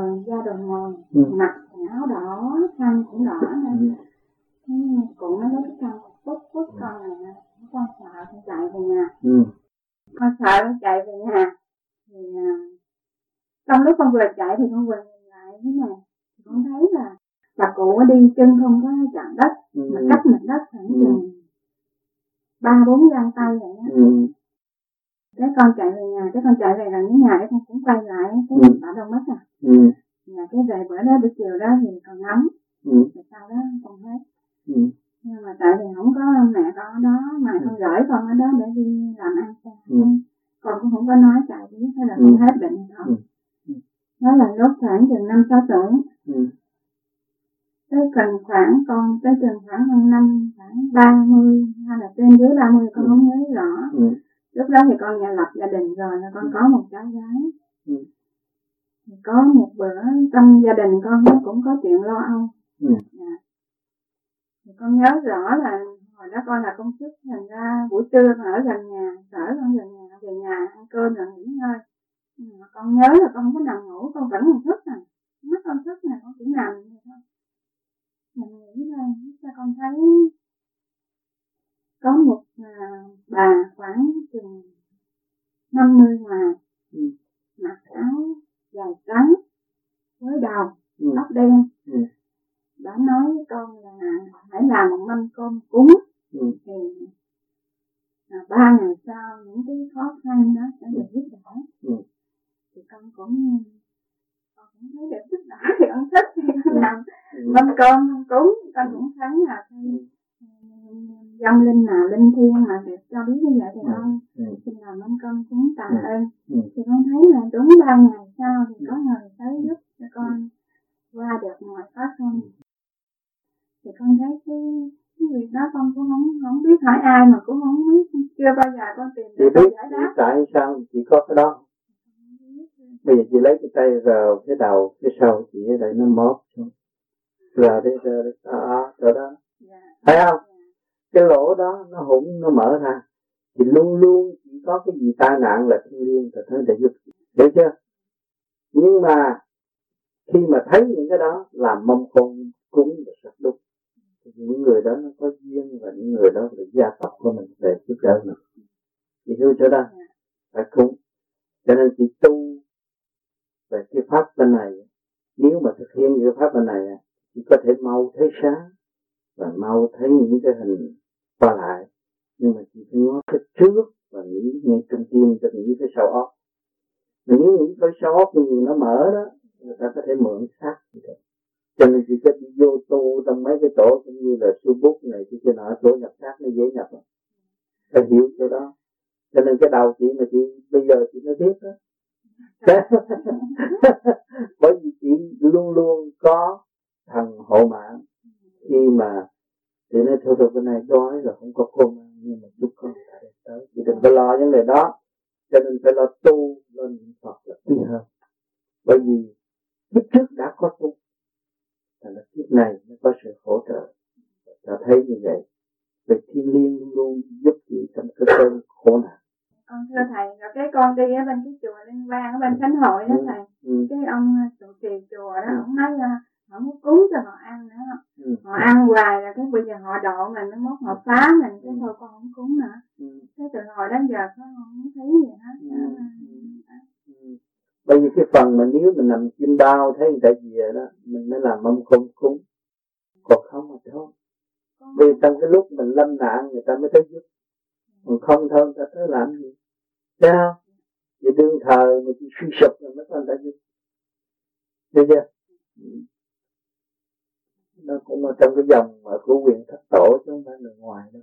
ngồi da đồ ngồi, ừ. mặt áo đỏ, khăn cũng đỏ nên ừ. cụ nó lấy cái khăn quất quất con này, con sợ con chạy về nhà, ừ. con sợ con chạy về nhà, thì trong lúc con vừa chạy thì con vừa nhìn lại thế này, con thấy là bà cụ đi chân không có chạm đất, ừ. mà cách mặt đất khoảng chừng ừ. ba bốn gang tay vậy á. Ừ. Cái con chạy về nhà, cái con chạy về gần đến nhà, cái con cũng quay lại, cái ừ. bà đâu mất à. Ừ. Nhà cái về bữa đó, buổi chiều đó thì còn nóng, ừ. rồi sau đó con hết. Ừ. Nhưng mà tại vì không có mẹ con ở đó, mà ừ. con gửi con ở đó để đi làm ăn xa. Ừ. Con cũng không có nói chạy biết, thế là con ừ. hết bệnh thôi. Ừ. Ừ. Đó là lúc khoảng chừng năm sáu tuổi. Ừ. Tới cần khoảng con tới chừng khoảng hơn năm khoảng ba mươi hay là trên dưới ba mươi con ừ. không nhớ rõ. Ừ. Lúc đó thì con nhà lập gia đình rồi, là con ừ. có một cháu gái. Ừ. Thì có một bữa trong gia đình con nó cũng có chuyện lo âu. Ừ. Dạ. Thì con nhớ rõ là hồi đó con là công chức, thành ra buổi trưa mà ở gần nhà, ở con gần nhà, về nhà ăn cơm rồi nghỉ ngơi. Nhưng mà con nhớ là con không có nằm ngủ, con vẫn còn thức nè, mắt con thức nè, con chỉ nằm vậy thôi. Mình nghĩ thôi, cho con thấy có một à, bà khoảng chừng năm mươi ngoài, ừ. mặc áo dài trắng với đầu ừ. tóc đen. Ừ. Bà nói với con là hãy làm một mâm cơm cúng, ừ. thì à, ba ngày sau những cái khó khăn đó sẽ được giúp đỡ. Ừ. Thì con cũng con cũng thấy được giúp đỡ thì con thích thì con ừ. làm ừ. mâm cơm cúng, con cũng thấy là thôi dâng linh nào linh thiêng mà được cho biết như vậy thì con ừ. xin làm mâm cơm cúng tạ ơn. Ừ. Thì con thấy là đúng ba ngày sau thì có người tới giúp cho con qua được mọi khó khăn. Thì con thấy cái, cái việc đó con cũng không không biết hỏi ai, mà cũng không biết, chưa bao giờ con tìm được cái giải đáp. Tại sao chỉ có cái đó? Bây giờ chị lấy cái tay vào cái đầu, cái sau chị ở đây nó móp xuống. Rồi đây, rồi đó, rồi đó. Dạ. Thấy không? Dạ. Cái lỗ đó nó hủng, nó mở ra. Thì luôn luôn chỉ có cái gì tai nạn là thiên liêng rồi tới để giúp. Được chưa? Nhưng mà khi mà thấy những cái đó làm mâm cơm cúng là rất đúng. Thì những người đó nó có duyên, và những người đó là gia tộc của mình về giúp đỡ mình. Chị hiểu chỗ đó? Phải cúng. Cho nên chị tu về cái pháp bên này, nếu mà thực hiện cái pháp bên này chị có thể mau thấy sáng và mau thấy những cái hình qua lại, nhưng mà chị phải ngó cái trước và nghĩ ngay trung tim cho nghĩ cái sau óc. Mà nếu nghĩ cái sau óc nhiều nó mở đó, người ta có thể mượn xác như thế. Cho nên chị có đi vô tu trong mấy cái chỗ cũng như là Facebook này chứ kia nọ, chỗ nhập xác nó dễ nhập lắm. Phải hiểu chỗ đó. Cho nên cái đầu chị mà chị bây giờ chị mới biết đó. Bởi vì chị luôn luôn có thằng hộ mạng. Khi mà chị nói thôi rồi bên này đói rồi không có cơm ăn, nhưng mà chúc con phải tới, chị đừng có lo vấn đề đó. Cho nên phải lo tu lên Phật là quý hơn. Bởi vì kiếp trước đã có tu, thành là kiếp này nó có sự hỗ trợ. Ta thấy như vậy, về thiên liêng luôn luôn giúp chị trong cái cơn khổ nạn. Con thưa thầy, rồi cái con đi ở bên cái chùa Liên Bang ở bên Khánh Hội đó ừ, thầy, ừ. cái ông trụ trì chùa đó, ừ. ông nói là không có cúng cho họ ăn nữa, ừ. họ ăn hoài là cái bây giờ họ độ mình, nó mốt họ phá mình, cái thôi con không cúng nữa. Ừ. Cái từ hồi đến giờ con không thấy gì hết. Ừ. Ừ. Ừ. Bởi vì cái phần mà nếu mình nằm chim bao thấy người ta về đó, mình mới làm mâm cơm cúng, còn không mà thôi. Vì trong cái lúc mình lâm nạn người ta mới tới giúp, còn không thôi người ta tới làm gì? Thấy không? Vì đương thờ mà chỉ suy sụp rồi mới có người ta giúp. Thấy chưa? Nó cũng ở trong cái dòng mà của quyền thất tổ chứ không phải là ngoài đâu.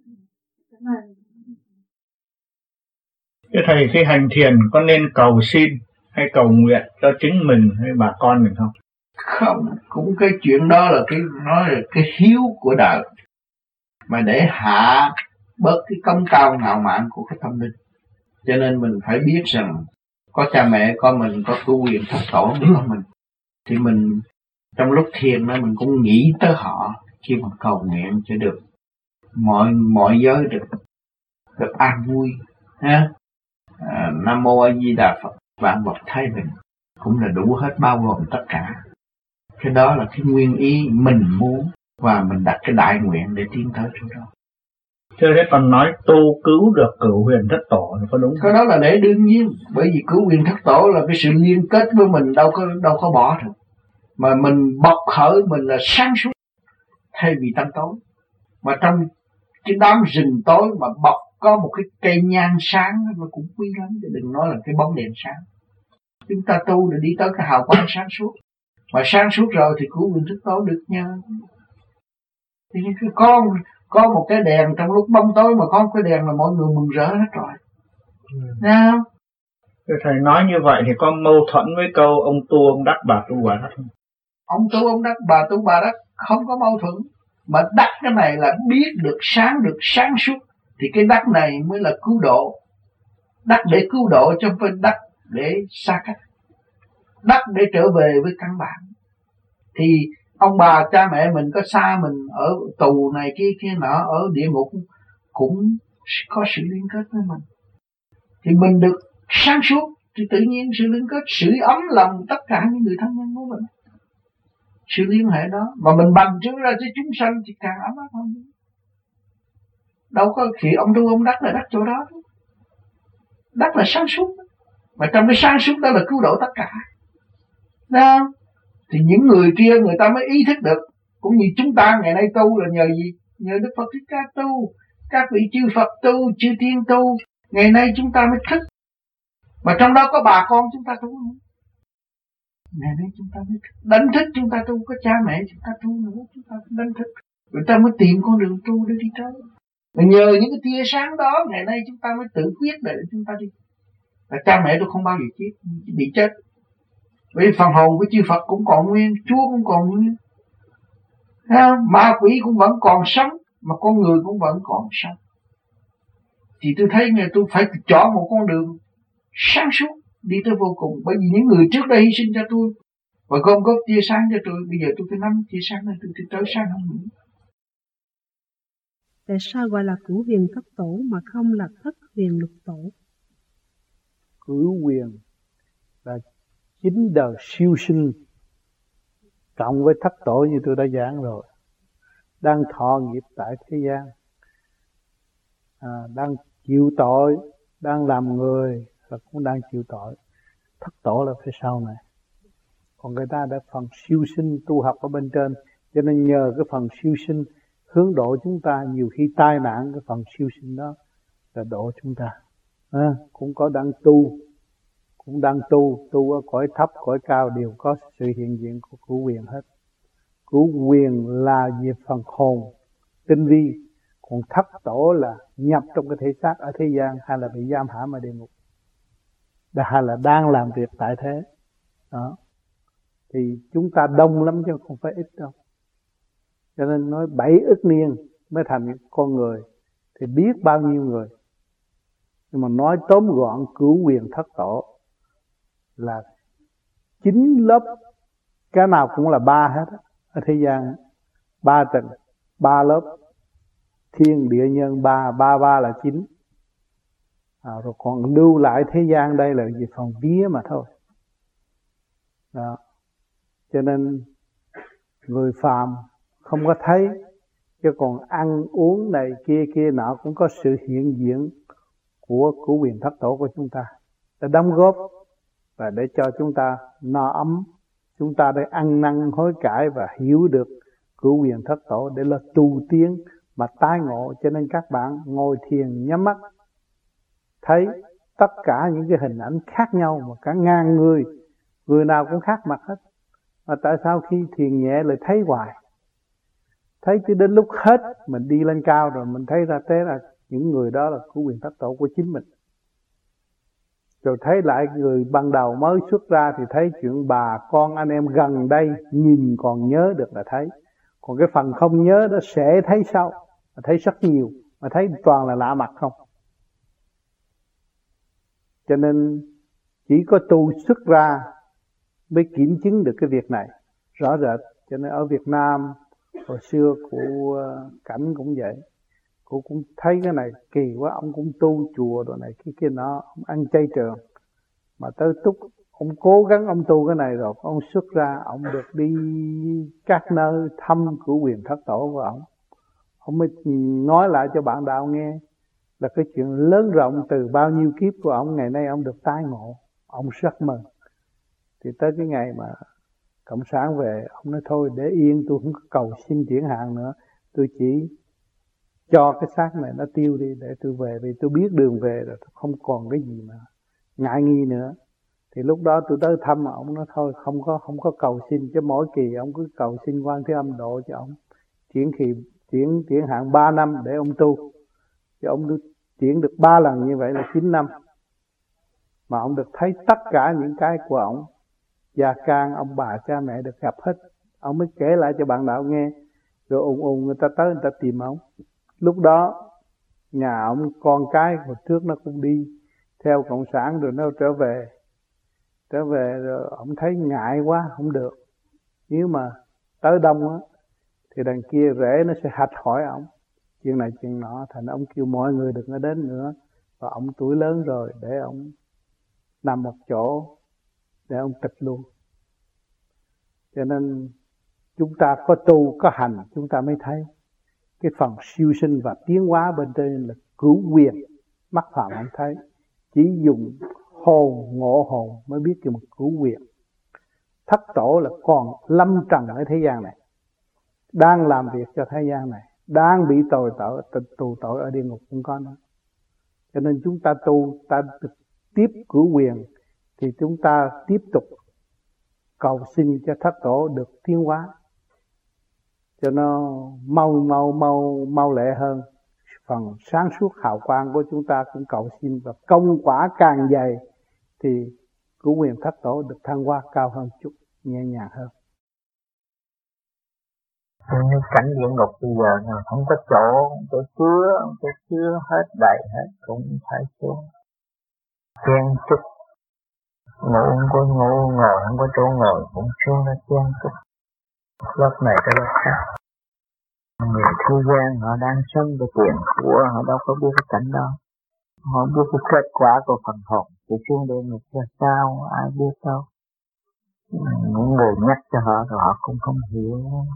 Thế thầy, cái hành thiền có nên cầu xin hay cầu nguyện cho chính mình hay bà con mình không? Không, cũng cái chuyện đó là cái nói là cái hiếu của đời, mà để hạ bớt cái công cao ngạo mạn của cái tâm linh. Cho nên mình phải biết rằng có cha mẹ con mình, có cái quyền thất tổ của mình, thì mình trong lúc thiền đó mình cũng nghĩ tới họ khi mà cầu nguyện cho được mọi mọi giới được được an vui ha. À, Nam mô A Di Đà Phật, vạn vật thái bình. cũng là đủ hết, bao gồm tất cả. Cái đó là cái nguyên ý mình muốn, và mình đặt cái đại nguyện để tiến tới chỗ đó. Thế thế còn nói tu cứu được cửu huyền thất tổ có đúng không? Cái đó là để đương nhiên, bởi vì cửu huyền thất tổ là cái sự liên kết với mình, đâu có đâu có bỏ được. Mà mình bộc khởi mình là sáng suốt thay vì tâm tối. Mà trong cái đám rừng tối mà bọc có một cái cây nhang sáng nó cũng quý lắm, chứ đừng nói là cái bóng đèn sáng. Chúng ta tu để đi tới cái hào quang sáng suốt. Mà sáng suốt rồi thì cửu huyền thất tổ được nhờ. Thì cái con có một cái đèn trong lúc bóng tối mà có một cái đèn là mọi người mừng rỡ hết rồi. Thấy không? Thầy nói như vậy thì có mâu thuẫn với câu ông tu ông đắc bà tu bà đắc không? Ông tu ông đắc bà tu bà đắc không có mâu thuẫn. Mà đắc cái này là biết được sáng, được sáng suốt. Thì cái đắc này mới là cứu độ. Đắc để cứu độ chứ không phải đắc để xa cách. Đắc để trở về với căn bản. Thì ông bà cha mẹ mình có xa mình ở tù này kia kia nọ, ở địa ngục cũng có sự liên kết với mình. Thì mình được sáng suốt thì tự nhiên sự liên kết sưởi ấm lòng tất cả những người thân nhân của mình. Sự liên hệ đó mà mình bằng chứng ra cho chúng sanh thì càng ấm áp hơn. Đâu có khi ông tu ông đắc là đắc chỗ đó. Đắc là sáng suốt. Mà trong cái sáng suốt đó là cứu độ tất cả. Đó. Thì những người kia người ta mới ý thức được. Cũng như chúng ta ngày nay tu là nhờ gì? Nhờ Đức Phật Thích Ca tu. Các vị chư Phật tu, chư Tiên tu. Ngày nay chúng ta mới thức. Mà trong đó có bà con chúng ta tu nữa. Ngày nay chúng ta mới thức. Đánh thức chúng ta tu. Có cha mẹ chúng ta tu nữa. Chúng ta đánh thức. Người ta mới tìm con đường tu để đi tới. Và nhờ những cái tia sáng đó ngày nay chúng ta mới tự quyết để chúng ta đi. Và cha mẹ tôi không bao giờ chết, bị chết. Vì phần hồn của chư Phật cũng còn nguyên, Chúa cũng còn nguyên. Ma quỷ cũng vẫn còn sống, mà con người cũng vẫn còn sống. Thì tôi thấy nghe tôi phải chọn một con đường sáng suốt đi tới vô cùng. Bởi vì những người trước đây hy sinh cho tôi và gom góp tia sáng cho tôi, bây giờ tôi phải nắm tia sáng này, tôi tới sáng hơn nữa. Tại sao gọi là cửu huyền thất tổ mà không là thất huyền lục tổ? Cửu huyền là chính đời siêu sinh cộng với thất tổ như tôi đã giảng rồi, đang thọ nghiệp tại thế gian, à, đang chịu tội, đang làm người và cũng đang chịu tội. Thất tổ là phía sau này, còn người ta đã phần siêu sinh tu học ở bên trên, cho nên nhờ cái phần siêu sinh hướng độ chúng ta. Nhiều khi tai nạn cái phần siêu sinh đó là độ chúng ta. À, cũng có đang tu, cũng đang tu, tu ở cõi thấp, cõi cao đều có sự hiện diện của cửu huyền hết. Cửu huyền là về phần hồn tinh vi, còn thất tổ là nhập trong cái thể xác ở thế gian, hay là bị giam hãm ở địa ngục, hay là đang làm việc tại thế. Đó. Thì chúng ta đông lắm chứ không phải ít đâu. Cho nên nói bảy ức niên mới thành con người thì biết bao nhiêu người. Nhưng mà nói tóm gọn cửu huyền thất tổ là chín lớp, cái nào cũng là ba hết ở thế gian. Ba tầng, ba lớp, thiên địa nhân ba, ba ba là chín. À, rồi còn lưu lại thế gian đây là về phần vía mà thôi. Đó. Cho nên người phàm không có thấy, chứ còn ăn uống này kia kia nọ cũng có sự hiện diện của cửu huyền thất tổ của chúng ta để đóng góp và để cho chúng ta no ấm. Chúng ta để ăn năn hối cải và hiểu được cửu huyền thất tổ để là tu tiến mà tái ngộ. Cho nên các bạn ngồi thiền nhắm mắt thấy tất cả những cái hình ảnh khác nhau mà cả ngàn người, người nào cũng khác mặt hết. Mà tại sao khi thiền nhẹ lại thấy hoài? Thấy chứ đến lúc hết mình đi lên cao rồi mình thấy ra thế là những người đó là cửu huyền thất tổ của chính mình. Rồi thấy lại người ban đầu mới xuất ra thì thấy chuyện bà con anh em gần đây, nhìn còn nhớ được là thấy. Còn cái phần không nhớ đó sẽ thấy sau, mà thấy rất nhiều, mà thấy toàn là lạ mặt không. Cho nên chỉ có tu xuất ra mới kiểm chứng được cái việc này rõ rệt. Cho nên ở Việt Nam hồi xưa cụ Cảnh cũng vậy, cụ cũng thấy cái này kỳ quá, ông cũng tu chùa rồi này kia kia nọ, ông ăn chay trường, mà tới túc Ông cố gắng ông tu cái này rồi, ông xuất ra, ông được đi các nơi thăm của quyền thất tổ của ông. Ông mới nói lại cho bạn đạo nghe là cái chuyện lớn rộng từ bao nhiêu kiếp của ông, ngày nay ông được tái ngộ. Ông rất mừng. Thì tới cái ngày mà Cộng sản về, ông nói thôi để yên, tôi không cầu xin chuyển hạn nữa. Tôi chỉ cho cái xác này nó tiêu đi để tôi về, vì tôi biết đường về rồi, không còn cái gì mà ngại nghi nữa. Thì lúc đó tôi tới thăm ông, nói thôi không có không có cầu xin, chứ mỗi kỳ ông cứ cầu xin Quan Thế Âm độ cho ông chuyển kỳ chuyển chuyển hạn ba năm để ông tu. Chứ ông chuyển được ba lần như vậy là chín năm. Mà ông được thấy tất cả những cái của ông, gia can ông bà cha mẹ được gặp hết. Ông mới kể lại cho bạn đạo nghe. Rồi ùn ùn người ta tới người ta tìm ông. Lúc đó nhà ông con cái hồi trước nó cũng đi theo Cộng sản rồi nó trở về. Trở về rồi ông thấy ngại quá không được. Nếu mà tới đông á thì đằng kia rễ nó sẽ hạch hỏi ông chuyện này chuyện nọ. Thành ông kêu mọi người đừng có đến nữa. Và ông tuổi lớn rồi để ông nằm một chỗ để ông tịch luôn. Cho nên chúng ta có tu có hành chúng ta mới thấy cái phần siêu sinh và tiến hóa bên trên là cứu quyền. Mắt phạm không thấy, chỉ dùng hồn ngộ hồn mới biết cái một cứu quyền. Thất tổ là còn lâm trần ở thế gian này, đang làm việc cho thế gian này, đang bị tội tội tù tội ở địa ngục cũng có nữa. Cho nên chúng ta tu, ta được tiếp cứu quyền thì chúng ta tiếp tục cầu xin cho thất tổ được tiến hóa cho nó mau mau mau mau lẹ hơn. Phần sáng suốt hào quang của chúng ta cũng cầu xin, và công quả càng dày thì cứu quyền thất tổ được thăng hoa cao hơn chút, nhẹ nhàng hơn. Như cảnh địa ngục bây giờ là không có chỗ, không có chứa, không có chứa hết đầy hết cũng phải xuống. Chen chúc, ngủ không có ngủ, ngồi không có chỗ ngồi cũng xuống nó chen chúc. Lớp này tới lớp khác. Người thế gian họ đang sống về tiền của, họ đâu có biết cái cảnh đó. Họ biết cái kết quả của phần hồn thì xuống địa ngục ra sao, ai biết đâu. Những người nhắc cho họ rồi họ cũng không hiểu.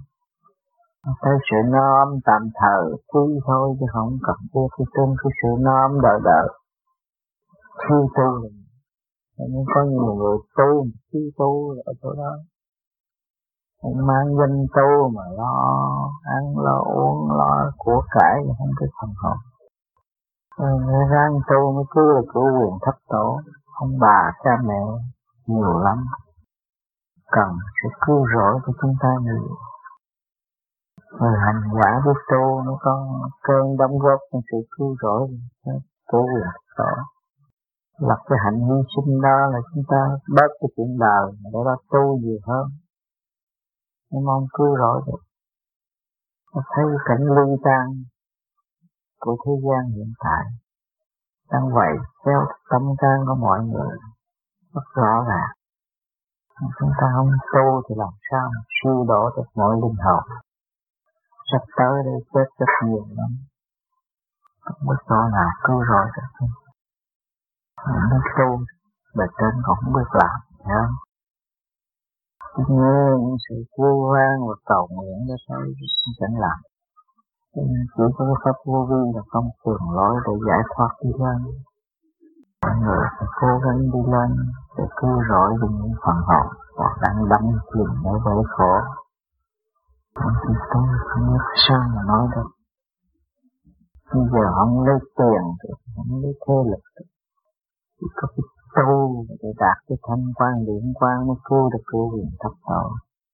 Thấy sự nom tạm thời quý thôi, chứ không cần biết cái tên cái sự nom đời đời. Khi tu nên có nhiều người tu, khi tu ở chỗ đó không mang danh tu mà lo ăn lo uống lo của cải, không cái phần hồn. Người rang tu mới cứ là của quyền thất tổ, ông bà cha mẹ nhiều lắm, cần sự cứu rỗi của chúng ta nhiều. Người hành quả biết tu nó có cơn đóng góp trong sự cứu rỗi của quyền thất tổ. Lập cái hạnh hy sinh đó là chúng ta bớt cái chuyện đời để ra tu nhiều hơn. Nhưng mong cứu rỗi được. Nó thấy cảnh ly tan của thế gian hiện tại đang vậy theo tâm can của mọi người rất rõ ràng. Chúng ta không tu thì làm sao mà siêu độ được mọi linh hồn. Sắp tới đây chết rất nhiều lắm, không biết chỗ nào cứu rỗi được. Nó tu bề trên còn không biết làm, thấy không? Nghe những sự vô vang và cầu nguyện đó thôi không chẳng làm. Chỉ có cái pháp vô vi là không thường lối để giải thoát đi lên. Mọi người phải cố gắng đi lên để cứu rỗi những phần hồn hoặc đang đắm chìm ở bể khổ. Thì tôi không biết sao mà nói được. Bây giờ không lấy tiền được, không lấy thế lực được. Chỉ có cái tu để đạt cái thanh quan điển quang mới cứu được cứu quyền thất tổ.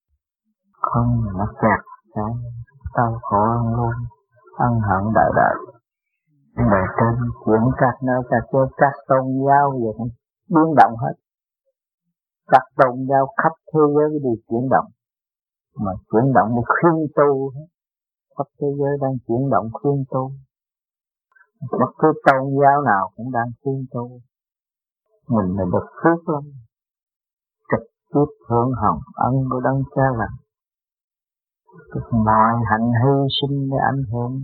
Không nó kẹt cái đau khổ hơn luôn, ân hận đời đời. Bề trên chuyển các nơi các chơi các tôn giáo giờ cũng biến động hết. Các tôn giáo khắp thế giới đều chuyển động, mà chuyển động để khuyên tu. Khắp thế giới đang chuyển động khuyên tu. Bất cứ tôn giáo nào cũng đang khuyên tu. Mình là được phước lắm, trực tiếp hưởng hồng ân của đấng cha lành. Mọi hạnh hy sinh để ảnh hưởng,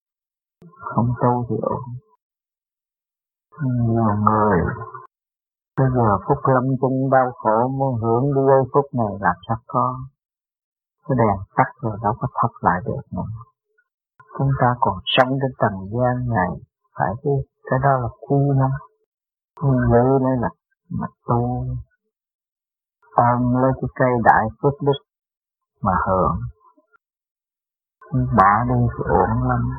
không tu thì ổn. Nhiều người Bây giờ phút lâm chung đau khổ muốn hưởng cái giây phút này làm sao có. Cái đèn tắt rồi đâu có thắp lại được nữa. Chúng ta còn sống trên trần gian này, phải biết cái đó là quý lắm. Như vậy đây là mà tu ôm lấy cái cây đại phước đức mà hưởng. Bỏ đi thì ổn lắm.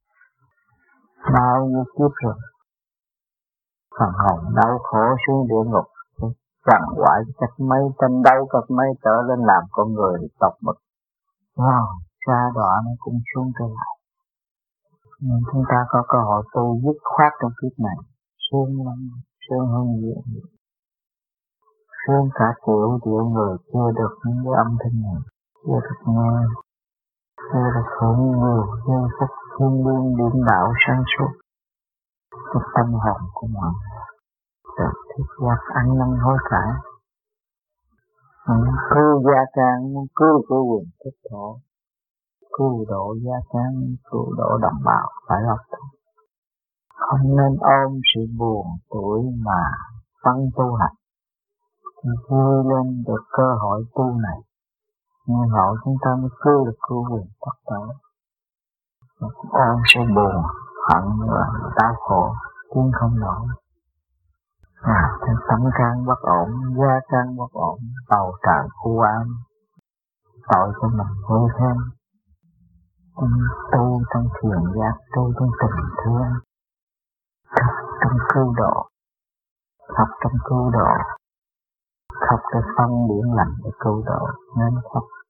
Bao nhiêu kiếp rồi. Phần hồn đau khổ xuống địa ngục, chẳng hoại cách mấy tranh đấu cách mấy trở lên làm con người tộc mực. Wow, xa đọa nó cũng xuống trở lại. Nhưng chúng ta có cơ hội tu dứt khoát trong kiếp này, sướng lắm, sướng hơn nhiều. Sướng cả triệu triệu người chưa được những cái âm thanh này, chưa được nghe, chưa được hưởng nhiều giây phút thiên liêng điểm đạo sáng suốt. Cái tâm hồn của mọi người được thiết giác ăn năn hối cải, muốn cứu gia can, muốn cứu cái quyền thức thổ, cứu độ gia can, cứu độ đồng bào phải học. Không nên ôm sự buồn tuổi mà phân tu hành. Vui lên được cơ hội tu này, nhưng hậu chúng ta mới cứu được cứu quyền thức thổ. Ôm sự buồn, hận và đau khổ, tiến không nổi. À, tâm can bất ổn, gia can bất ổn, tàu tràn khu ám, tội cho mình vui thêm. Tu trong thiền giác, tu trong tình thương, học trong cứu độ, học trong cứu độ, học cái phân điển lành để cứu độ, nên học